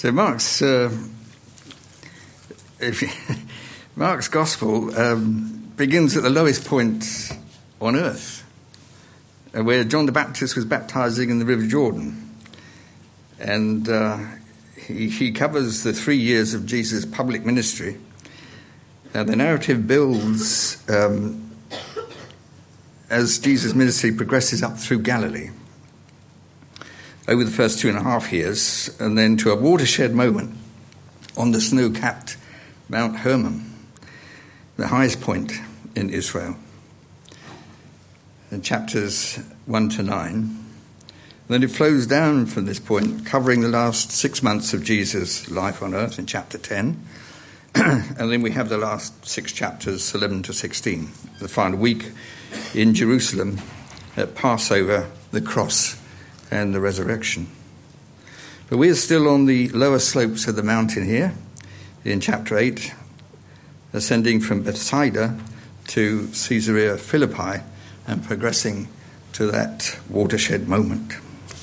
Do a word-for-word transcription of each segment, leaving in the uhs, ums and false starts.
So Mark's uh, if you, Mark's Gospel um, begins at the lowest point on earth, uh, where John the Baptist was baptizing in the River Jordan, and uh, he, he covers the three years of Jesus' public ministry. Now the narrative builds um, as Jesus' ministry progresses up through Galilee over the first two and a half years, and then to a watershed moment on the snow-capped Mount Hermon, the highest point in Israel, in chapters one to nine. And then it flows down from this point, covering the last six months of Jesus' life on earth in chapter ten. And then we have the last six chapters, eleven to sixteen, the final week in Jerusalem at Passover, the cross, and the resurrection. But we're still on the lower slopes of the mountain here in chapter eight, ascending from Bethsaida to Caesarea Philippi and progressing to that watershed moment.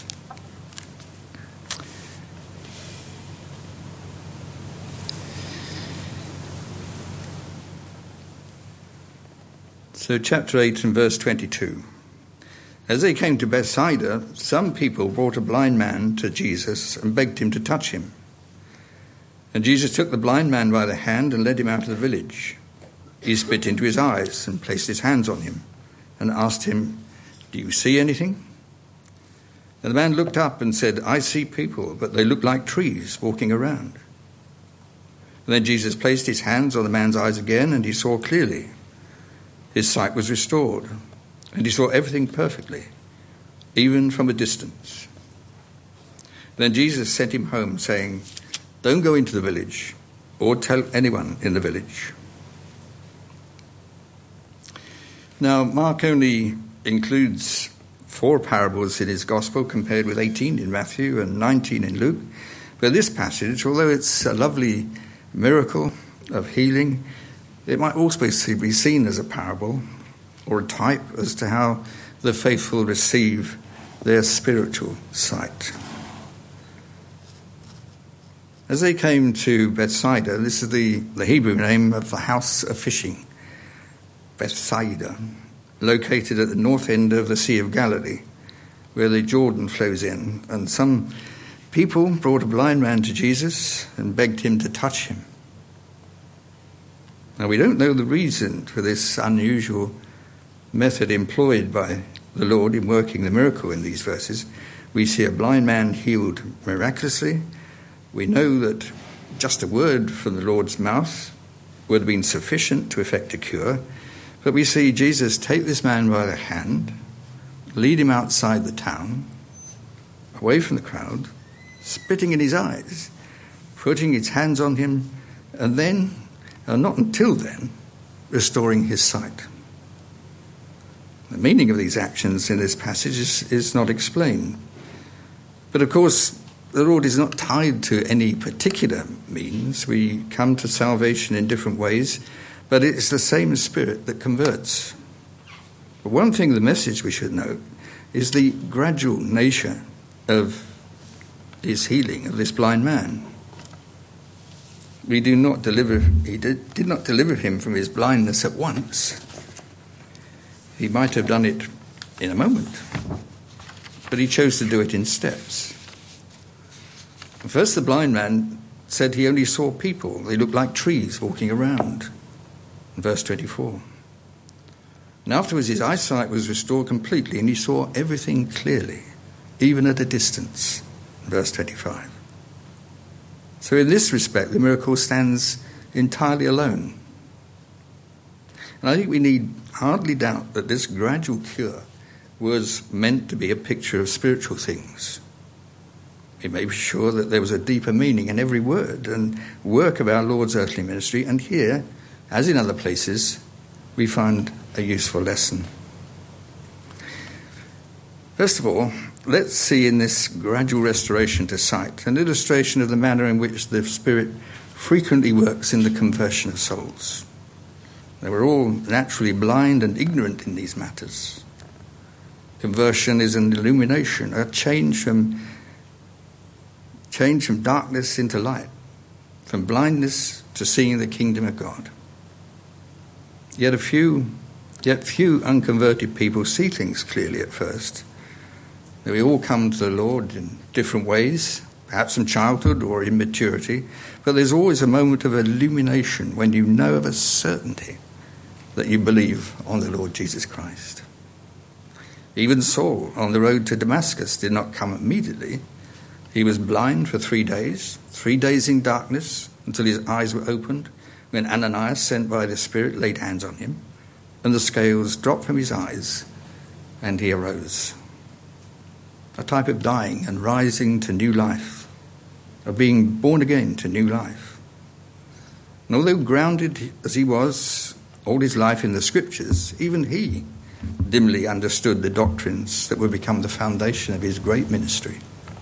So chapter eight and verse twenty-two. As they came to Bethsaida, some people brought a blind man to Jesus and begged him to touch him. And Jesus took the blind man by the hand and led him out of the village. He spit into his eyes and placed his hands on him and asked him, "Do you see anything?" And the man looked up and said, "I see people, but they look like trees walking around." And then Jesus placed his hands on the man's eyes again, and he saw clearly. His sight was restored, and he saw everything perfectly, even from a distance. Then Jesus sent him home, saying, "Don't go into the village or tell anyone in the village." Now, Mark only includes four parables in his gospel, compared with eighteen in Matthew and nineteen in Luke. But this passage, although it's a lovely miracle of healing, it might also be seen as a parable or a type as to how the faithful receive their spiritual sight. As they came to Bethsaida, this is the, the Hebrew name of the house of fishing, Bethsaida, located at the north end of the Sea of Galilee, where the Jordan flows in. And some people brought a blind man to Jesus and begged him to touch him. Now, we don't know the reason for this unusual method employed by the Lord in working the miracle in these verses. We see a blind man healed miraculously. We know that just a word from the Lord's mouth would have been sufficient to effect a cure. But we see Jesus take this man by the hand, lead him outside the town, away from the crowd, spitting in his eyes, putting his hands on him, and then, and not until then, restoring his sight. The meaning of these actions in this passage is, is not explained. But of course, the Lord is not tied to any particular means. We come to salvation in different ways, but it's the same Spirit that converts. But one thing, the message we should note, is the gradual nature of his healing of this blind man. We do not deliver, he did, did not deliver him from his blindness at once. He might have done it in a moment, but he chose to do it in steps. First, the blind man said he only saw people. They looked like trees walking around. In verse twenty-four. And afterwards his eyesight was restored completely, and he saw everything clearly, even at a distance. In verse twenty-five. So in this respect, the miracle stands entirely alone. And I think we need hardly doubt that this gradual cure was meant to be a picture of spiritual things. We may be sure that there was a deeper meaning in every word and work of our Lord's earthly ministry, and here, as in other places, we find a useful lesson. First of all, let's see in this gradual restoration to sight an illustration of the manner in which the Spirit frequently works in the conversion of souls. They were all naturally blind and ignorant in these matters. Conversion is an illumination, a change from changed from darkness into light, from blindness to seeing the kingdom of God. Yet a few, yet few unconverted people see things clearly at first. We all come to the Lord in different ways, perhaps from childhood or immaturity, but there's always a moment of illumination when you know of a certainty that you believe on the Lord Jesus Christ. Even Saul, on the road to Damascus, did not come immediately. He was blind for three days, three days in darkness, until his eyes were opened, when Ananias, sent by the Spirit, laid hands on him, and the scales dropped from his eyes, and he arose. A type of dying and rising to new life, of being born again to new life. And although grounded as he was all his life in the Scriptures, even he dimly understood the doctrines that would become the foundation of his great ministry.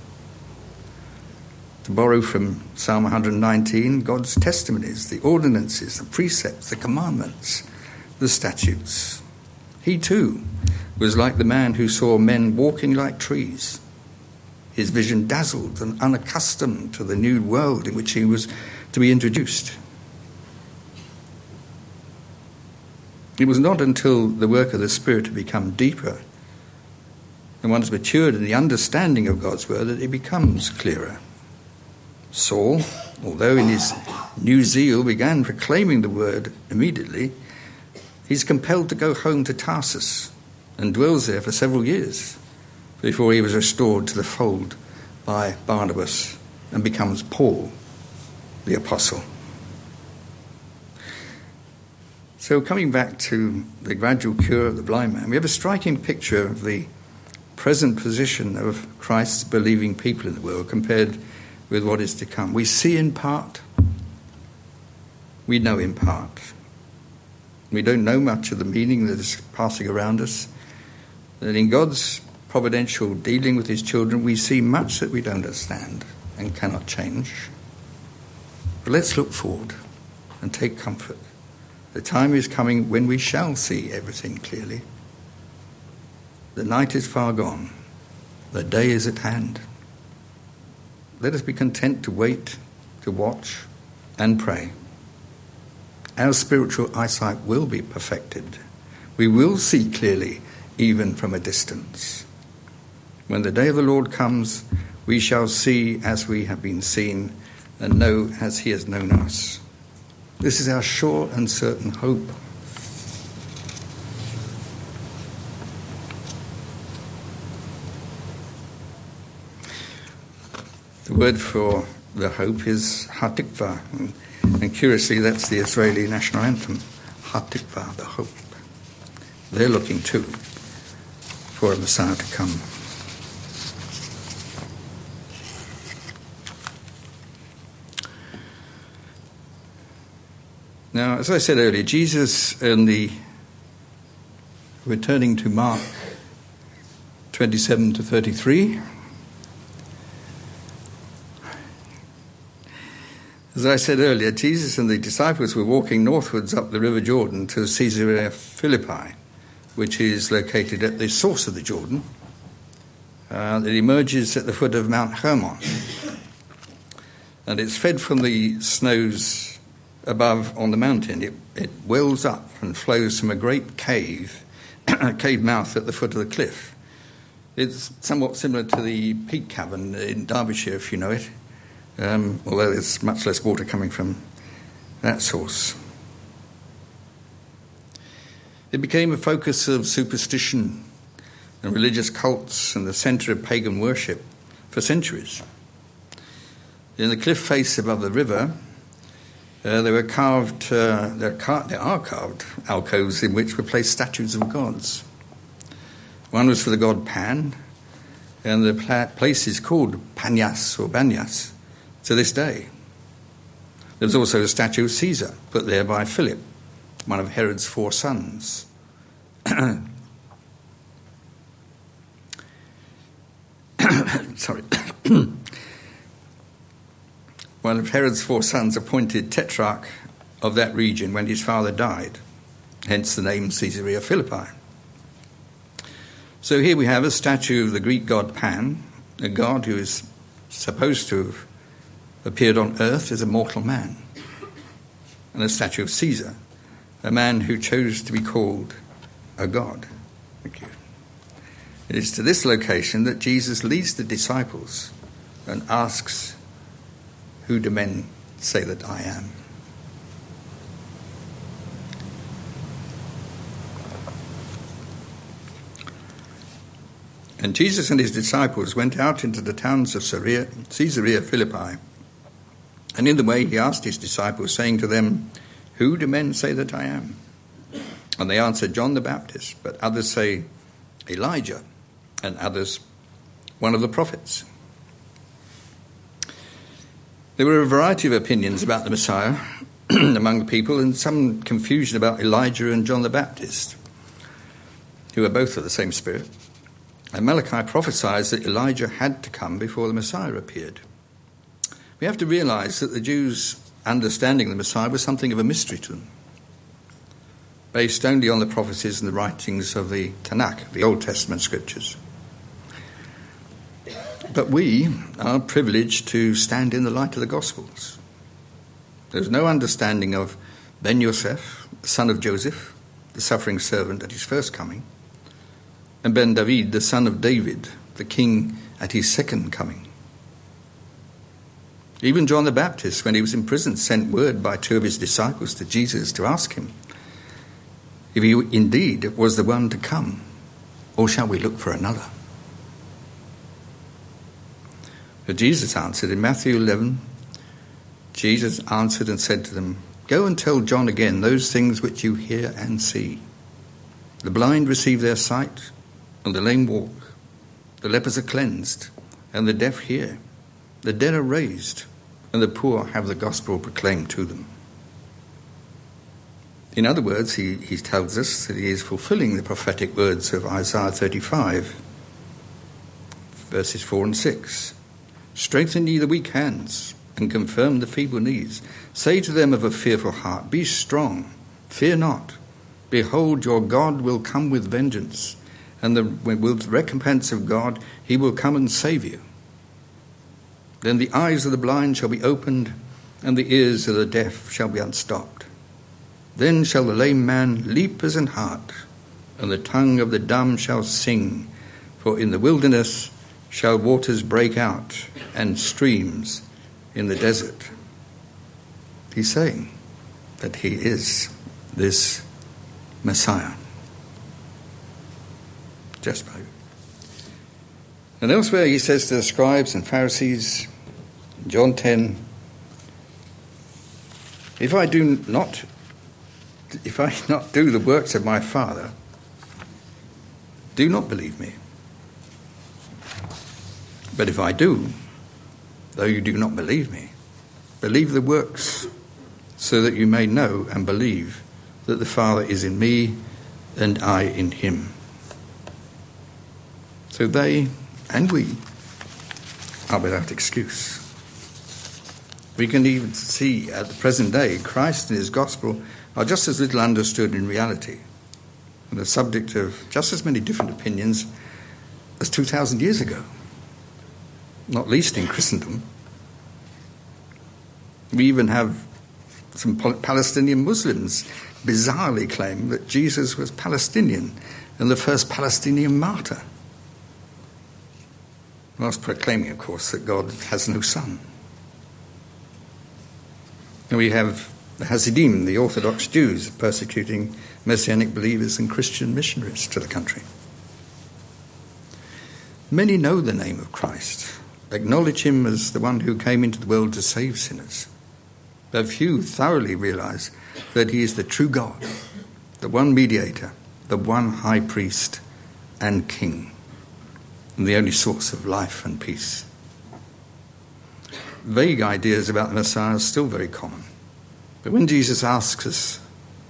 To borrow from Psalm one nineteen, God's testimonies, the ordinances, the precepts, the commandments, the statutes. He too was like the man who saw men walking like trees, his vision dazzled and unaccustomed to the new world in which he was to be introduced. It was not until the work of the Spirit had become deeper and one has matured in the understanding of God's word that it becomes clearer. Saul, although in his new zeal began proclaiming the word immediately, he's compelled to go home to Tarsus and dwells there for several years before he was restored to the fold by Barnabas and becomes Paul, the apostle. So coming back to the gradual cure of the blind man, we have a striking picture of the present position of Christ's believing people in the world compared with what is to come. We see in part, we know in part. We don't know much of the meaning that is passing around us. That in God's providential dealing with his children, we see much that we don't understand and cannot change. But let's look forward and take comfort. The time is coming when we shall see everything clearly. The night is far gone. The day is at hand. Let us be content to wait, to watch, and pray. Our spiritual eyesight will be perfected. We will see clearly, even from a distance. When the day of the Lord comes, we shall see as we have been seen, and know as he has known us. This is our sure and certain hope. The word for the hope is Hatikva, and, and curiously that's the Israeli national anthem, Hatikva, the hope. They're looking too for a Messiah to come. Now, as I said earlier, Jesus and the returning to Mark twenty-seven to thirty-three. As I said earlier, Jesus and the disciples were walking northwards up the river Jordan to Caesarea Philippi, which is located at the source of the Jordan. Uh, it emerges at the foot of Mount Hermon, and it's fed from the snows above on the mountain. It, it wells up and flows from a great cave, a cave mouth at the foot of the cliff. It's somewhat similar to the Peak Cavern in Derbyshire, if you know it. Um, although there's much less water coming from that source. It became a focus of superstition and religious cults and the centre of pagan worship for centuries. In the cliff face above the river, uh, there were carved, uh, there, car- there are carved alcoves in which were placed statues of gods. One was for the god Pan, and the pla- place is called Panias or Banias to this day. There was also a statue of Caesar, put there by Philip, one of Herod's four sons. Sorry. One of Herod's four sons appointed tetrarch of that region when his father died, hence the name Caesarea Philippi. So here we have a statue of the Greek god Pan, a god who is supposed to have appeared on earth as a mortal man, and a statue of Caesar, a man who chose to be called a god. Thank you. It is to this location that Jesus leads the disciples and asks, "Who do men say that I am?" And Jesus and his disciples went out into the towns of Caesarea, Caesarea Philippi. And in the way he asked his disciples, saying to them, "Who do men say that I am?" And they answered, "John the Baptist, but others say Elijah, and others one of the prophets." There were a variety of opinions about the Messiah among the people, and some confusion about Elijah and John the Baptist, who are both of the same spirit. And Malachi prophesies that Elijah had to come before the Messiah appeared. We have to realize that the Jews' understanding of the Messiah was something of a mystery to them, based only on the prophecies and the writings of the Tanakh, the Old Testament scriptures. But we are privileged to stand in the light of the Gospels. There's no understanding of Ben Yosef, the son of Joseph, the suffering servant at his first coming, and Ben David, the son of David, the king at his second coming. Even John the Baptist, when he was in prison, sent word by two of his disciples to Jesus to ask him if he indeed was the one to come, or shall we look for another? But Jesus answered in Matthew eleven, Jesus answered and said to them, "Go and tell John again those things which you hear and see. The blind receive their sight, and the lame walk. The lepers are cleansed, and the deaf hear. The dead are raised, and the poor have the gospel proclaimed to them." In other words, he, he tells us that he is fulfilling the prophetic words of Isaiah thirty-five, verses four and six. "Strengthen ye the weak hands, and confirm the feeble knees. Say to them of a fearful heart, Be strong, fear not. Behold, your God will come with vengeance, and the, with the recompense of God he will come and save you. Then the eyes of the blind shall be opened, and the ears of the deaf shall be unstopped. Then shall the lame man leap as an hart, and the tongue of the dumb shall sing. For in the wilderness shall waters break out, and streams in the desert." He's saying that he is this Messiah. Just by. And elsewhere he says to the scribes and Pharisees, in John ten, if I do not, if I not do the works of my Father, do not believe me. But if I do, though you do not believe me, believe the works, so that you may know and believe that the Father is in me and I in him. So they and we are without excuse. We can even see at the present day Christ and his gospel are just as little understood in reality, and the subject of just as many different opinions as two thousand years ago, not least in Christendom. We even have some Palestinian Muslims bizarrely claim that Jesus was Palestinian and the first Palestinian martyr, whilst proclaiming, of course, that God has no son. And we have the Hasidim, the Orthodox Jews, persecuting Messianic believers and Christian missionaries to the country. Many know the name of Christ, acknowledge him as the one who came into the world to save sinners, but few thoroughly realize that he is the true God, the one mediator, the one high priest and king, and the only source of life and peace. Vague ideas about the Messiah are still very common. But when Jesus asks us,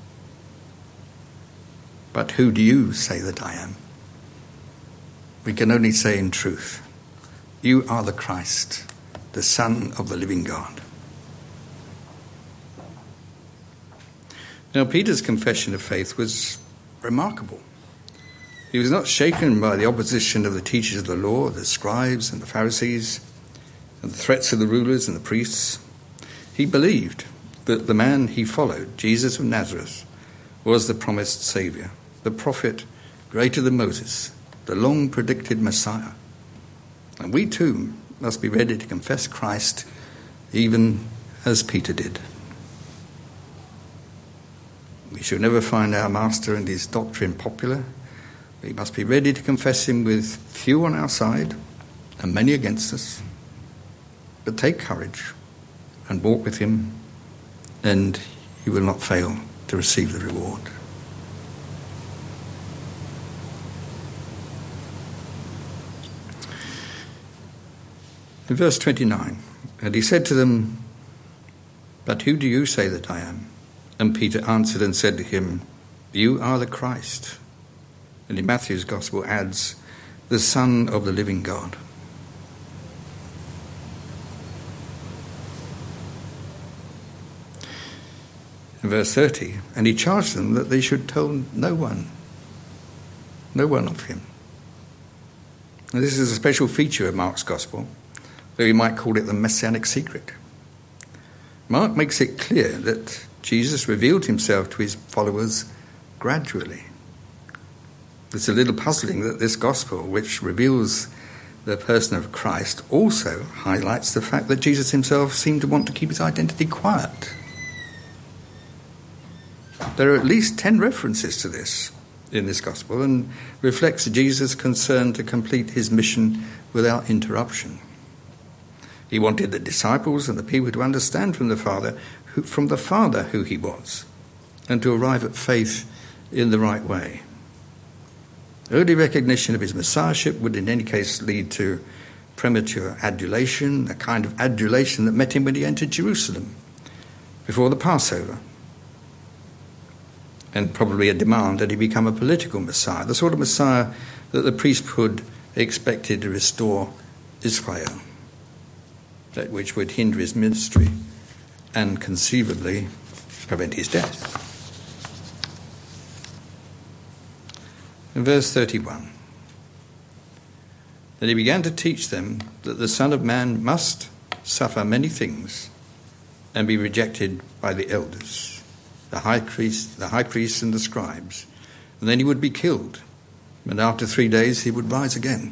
"But who do you say that I am?" we can only say in truth, "You are the Christ, the Son of the living God." Now, Peter's confession of faith was remarkable. He was not shaken by the opposition of the teachers of the law, the scribes and the Pharisees. and the threats of the rulers and the priests, he believed that the man he followed, Jesus of Nazareth, was the promised Saviour, the prophet greater than Moses, the long-predicted Messiah. And we too must be ready to confess Christ even as Peter did. We should never find our master and his doctrine popular. We must be ready to confess him with few on our side and many against us. But take courage and walk with him, and you will not fail to receive the reward. In verse twenty-nine, and he said to them, "But who do you say that I am?" And Peter answered and said to him, "You are the Christ." And in Matthew's Gospel adds, "the Son of the living God." In verse thirty, and he charged them that they should tell no one, no one of him. And this is a special feature of Mark's Gospel, though we might call it the messianic secret. Mark makes it clear that Jesus revealed himself to his followers gradually. It's a little puzzling that this gospel, which reveals the person of Christ, also highlights the fact that Jesus himself seemed to want to keep his identity quiet. There are at least ten references to this in this gospel, and reflects Jesus' concern to complete his mission without interruption. He wanted the disciples and the people to understand from the Father, who, from the Father who he was, and to arrive at faith in the right way. Early recognition of his messiahship would in any case lead to premature adulation, a kind of adulation that met him when he entered Jerusalem before the Passover, and probably a demand that he become a political Messiah, the sort of Messiah that the priesthood expected to restore Israel, that which would hinder his ministry and conceivably prevent his death. In verse thirty-one, that he began to teach them that the Son of Man must suffer many things and be rejected by the elders, the high priest, the high priests and the scribes, and then he would be killed, and after three days he would rise again.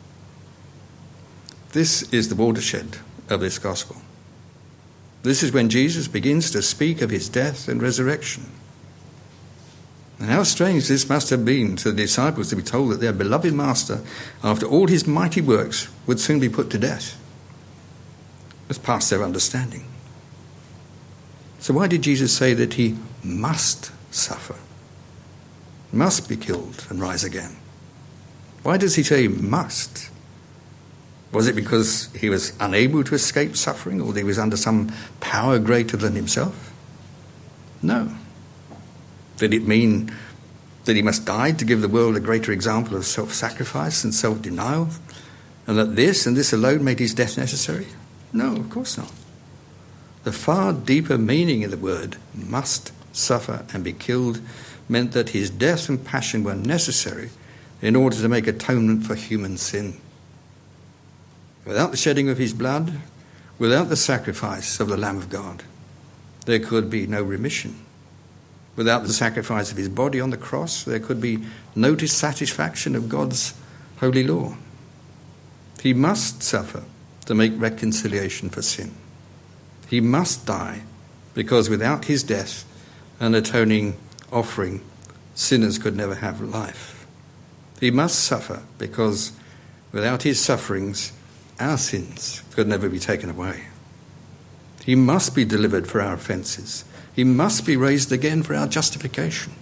This is the watershed of this gospel. This is when Jesus begins to speak of his death and resurrection. And how strange this must have been to the disciples to be told that their beloved master, after all his mighty works, would soon be put to death. It was past their understanding. So why did Jesus say that he must suffer, must be killed and rise again? Why does he say must? Was it because he was unable to escape suffering, or that he was under some power greater than himself? No. Did it mean that he must die to give the world a greater example of self-sacrifice and self-denial, and that this and this alone made his death necessary? No, of course not. The far deeper meaning of the word must suffer and be killed meant that his death and passion were necessary in order to make atonement for human sin. Without the shedding of his blood, without the sacrifice of the Lamb of God, there could be no remission. Without the sacrifice of his body on the cross, there could be no dissatisfaction of God's holy law. He must suffer to make reconciliation for sin. He must die, because without his death and atoning offering, sinners could never have life. He must suffer, because without his sufferings, our sins could never be taken away. He must be delivered for our offences. He must be raised again for our justification.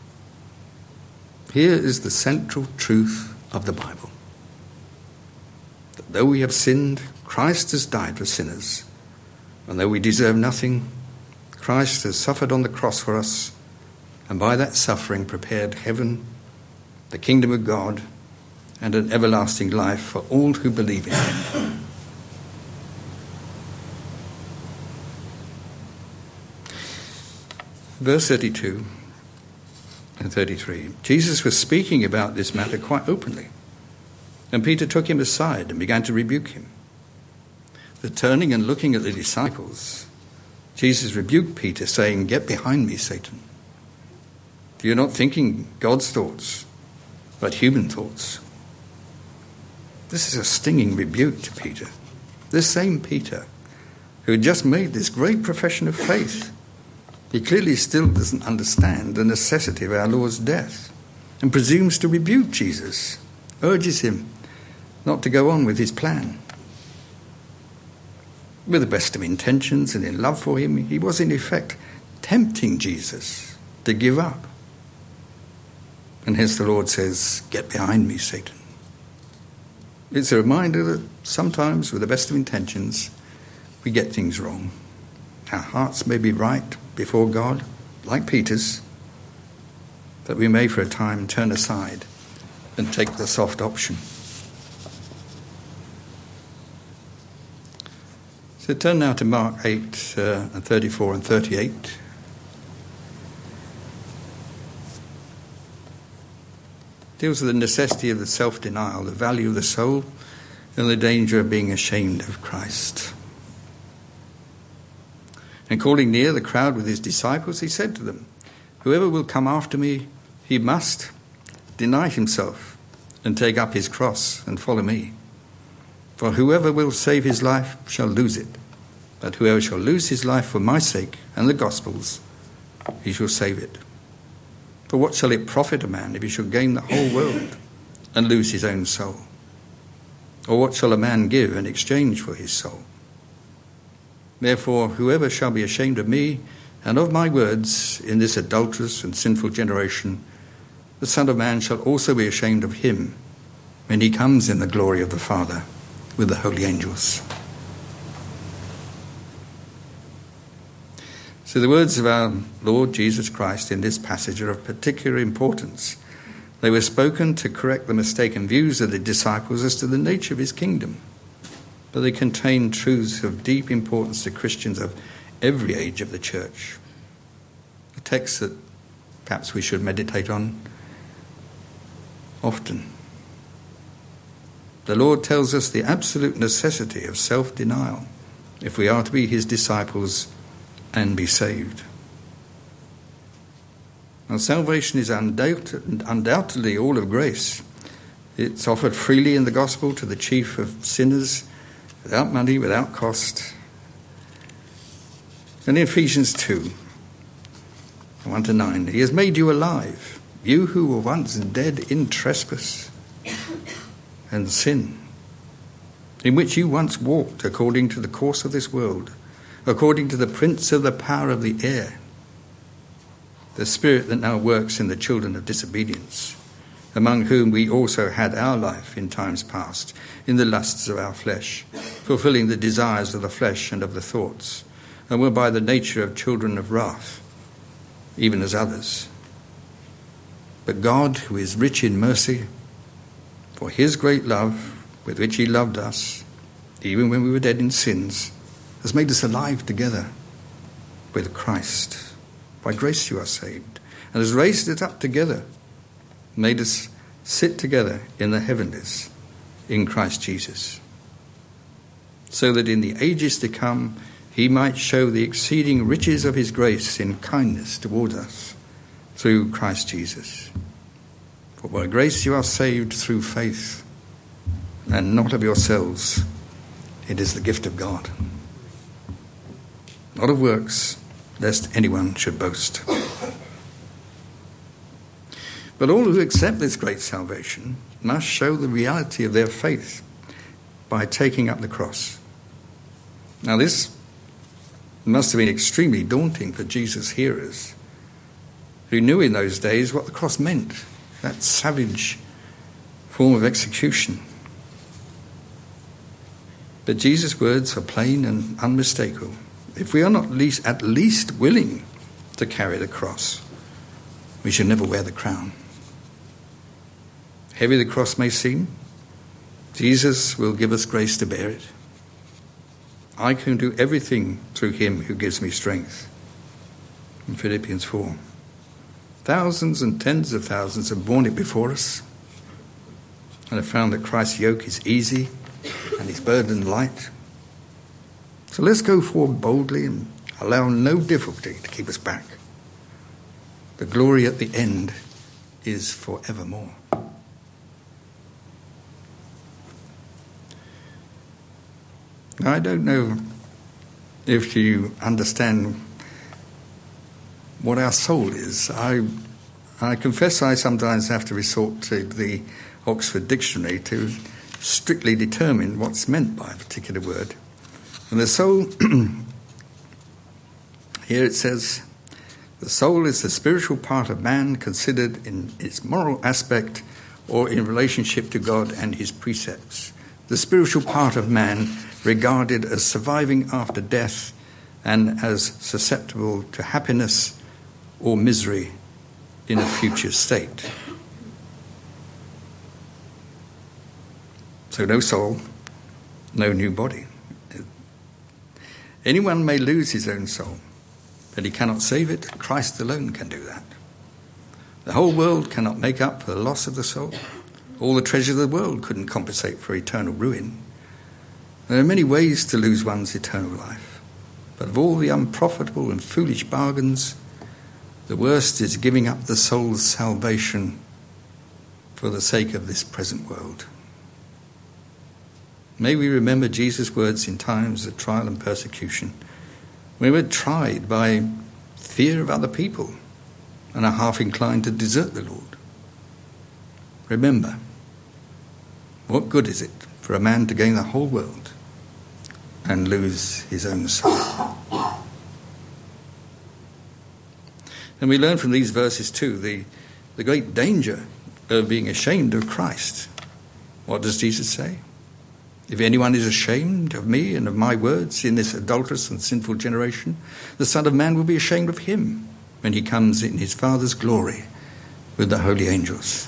Here is the central truth of the Bible. That though we have sinned, Christ has died for sinners. And though we deserve nothing, Christ has suffered on the cross for us, and by that suffering prepared heaven, the kingdom of God, and an everlasting life for all who believe in him. Verse thirty-two and thirty-three. Jesus was speaking about this matter quite openly, and Peter took him aside and began to rebuke him. But turning and looking at the disciples, Jesus rebuked Peter, saying, "Get behind me, Satan. You're not thinking God's thoughts, but human thoughts." This is a stinging rebuke to Peter. This same Peter, who had just made this great profession of faith, he clearly still doesn't understand the necessity of our Lord's death and presumes to rebuke Jesus, urges him not to go on with his plan. With the best of intentions and in love for him, he was in effect tempting Jesus to give up. And hence the Lord says, "Get behind me, Satan." It's a reminder that sometimes, with the best of intentions, we get things wrong. Our hearts may be right before God, like Peter's, but we may for a time turn aside and take the soft option. So turn now to Mark eight uh, and thirty-four and thirty-eight. Deals with the necessity of the self-denial, the value of the soul, and the danger of being ashamed of Christ. And calling near the crowd with his disciples, he said to them, "Whoever will come after me, he must deny himself and take up his cross and follow me. For whoever will save his life shall lose it, but whoever shall lose his life for my sake and the gospel's, he shall save it. For what shall it profit a man if he shall gain the whole world and lose his own soul? Or what shall a man give in exchange for his soul? Therefore, whoever shall be ashamed of me and of my words in this adulterous and sinful generation, the Son of Man shall also be ashamed of him when he comes in the glory of the Father with the holy angels." So the words of our Lord Jesus Christ in this passage are of particular importance. They were spoken to correct the mistaken views of the disciples as to the nature of his kingdom, but they contain truths of deep importance to Christians of every age of the church. A text that perhaps we should meditate on often. The Lord tells us the absolute necessity of self-denial if we are to be his disciples and be saved. Now, salvation is undoubt- undoubtedly all of grace. It's offered freely in the gospel to the chief of sinners, without money, without cost. And in Ephesians two, one to nine, he has made you alive, you who were once dead in trespass and sin, in which you once walked according to the course of this world, according to the prince of the power of the air, the spirit that now works in the children of disobedience, among whom we also had our life in times past, in the lusts of our flesh, fulfilling the desires of the flesh and of the thoughts, and were by the nature of children of wrath, even as others. But God, who is rich in mercy, for his great love with which he loved us, even when we were dead in sins, has made us alive together with Christ. By grace you are saved, and has raised us up together, made us sit together in the heavenlies in Christ Jesus, so that in the ages to come he might show the exceeding riches of his grace in kindness toward us through Christ Jesus. For by grace you are saved through faith, and not of yourselves. It is the gift of God, not of works, lest anyone should boast. But all who accept this great salvation must show the reality of their faith by taking up the cross. Now this must have been extremely daunting for Jesus' hearers, who knew in those days what the cross meant, that savage form of execution. But Jesus' words are plain and unmistakable. If we are not least, at least willing to carry the cross, we should never wear the crown. Heavy the cross may seem, Jesus will give us grace to bear it. I can do everything through him who gives me strength. In Philippians four. Thousands and tens of thousands have borne it before us and have found that Christ's yoke is easy and his burden light. So let's go forward boldly and allow no difficulty to keep us back. The glory at the end is forevermore. Now, I don't know if you understand what our soul is. I, I confess I sometimes have to resort to the Oxford Dictionary to strictly determine what's meant by a particular word. And the soul, here it says, the soul is the spiritual part of man considered in its moral aspect or in relationship to God and his precepts. The spiritual part of man regarded as surviving after death and as susceptible to happiness or misery in a future state. So no soul, no new body. Anyone may lose his own soul, but he cannot save it. Christ alone can do that. The whole world cannot make up for the loss of the soul. All the treasures of the world couldn't compensate for eternal ruin. There are many ways to lose one's eternal life, but of all the unprofitable and foolish bargains, the worst is giving up the soul's salvation for the sake of this present world. May we remember Jesus' words in times of trial and persecution, when we're tried by fear of other people and are half inclined to desert the Lord. Remember, what good is it for a man to gain the whole world and lose his own soul? And we learn from these verses too the, the great danger of being ashamed of Christ. What does Jesus say? If anyone is ashamed of me and of my words in this adulterous and sinful generation, the Son of Man will be ashamed of him when he comes in his Father's glory with the holy angels.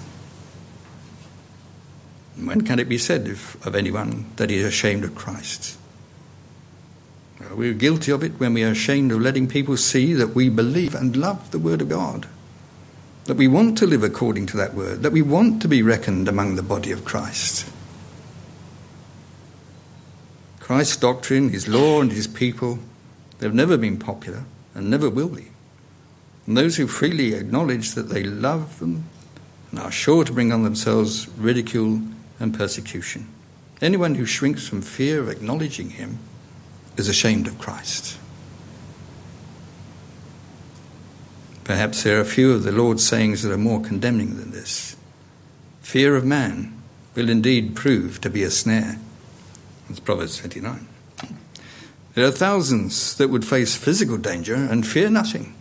And when can it be said if, of anyone that he is ashamed of Christ? Well, we're guilty of it when we are ashamed of letting people see that we believe and love the Word of God, that we want to live according to that Word, that we want to be reckoned among the body of Christ. Christ's doctrine, his law and his people, they've never been popular and never will be. And those who freely acknowledge that they love them and are sure to bring on themselves ridicule and persecution. Anyone who shrinks from fear of acknowledging him is ashamed of Christ. Perhaps there are a few of the Lord's sayings that are more condemning than this. Fear of man will indeed prove to be a snare. That's Proverbs twenty-nine. There are thousands that would face physical danger and fear nothing,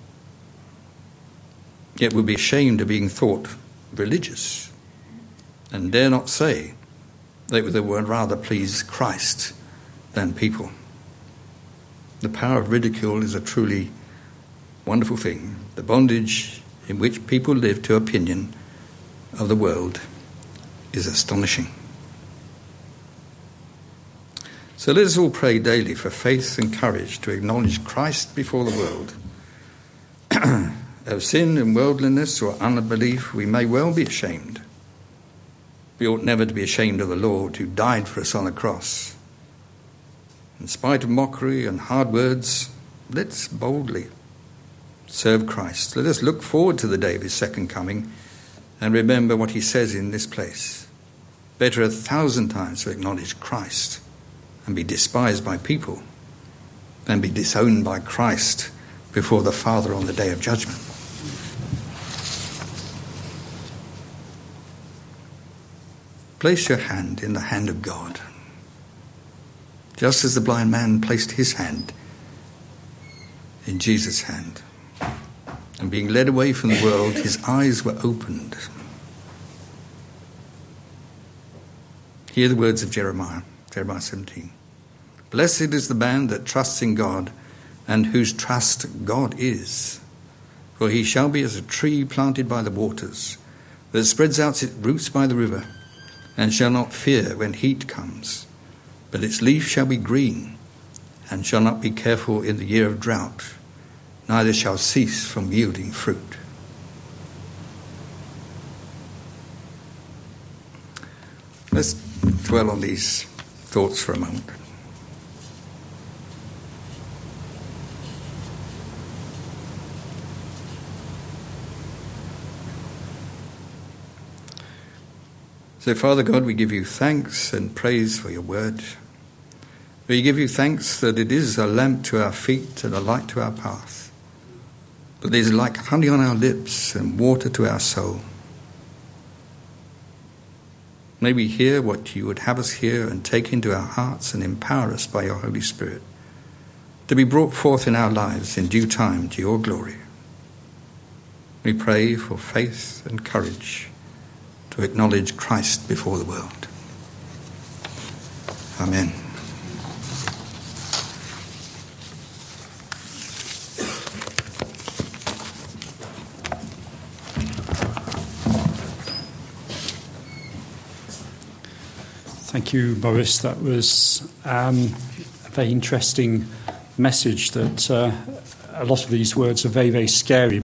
yet would be ashamed of being thought religious and dare not say they would rather please Christ than people. The power of ridicule is a truly wonderful thing. The bondage in which people live to opinion of the world is astonishing. So let us all pray daily for faith and courage to acknowledge Christ before the world. Of sin and worldliness or unbelief we may well be ashamed. We ought never to be ashamed of the Lord who died for us on the cross. In spite of mockery and hard words, let's boldly serve Christ. Let us look forward to the day of his second coming and remember what he says in this place. Better a thousand times to acknowledge Christ and be despised by people than be disowned by Christ before the Father on the day of judgment. Place your hand in the hand of God, just as the blind man placed his hand in Jesus' hand. And being led away from the world, his eyes were opened. Hear the words of Jeremiah, Jeremiah seventeen. Blessed is the man that trusts in God and whose trust God is. For he shall be as a tree planted by the waters, that spreads out its roots by the river, and shall not fear when heat comes. But its leaf shall be green, and shall not be careful in the year of drought, neither shall cease from yielding fruit. Let's dwell on these thoughts for a moment. So, Father God, we give you thanks and praise for your word. We give you thanks that it is a lamp to our feet and a light to our path. That it is like honey on our lips and water to our soul. May we hear what you would have us hear and take into our hearts and empower us by your Holy Spirit to be brought forth in our lives in due time to your glory. We pray for faith and courage to acknowledge Christ before the world. Amen. Thank you, Boris. That was um, a very interesting message that uh, a lot of these words are very, very scary.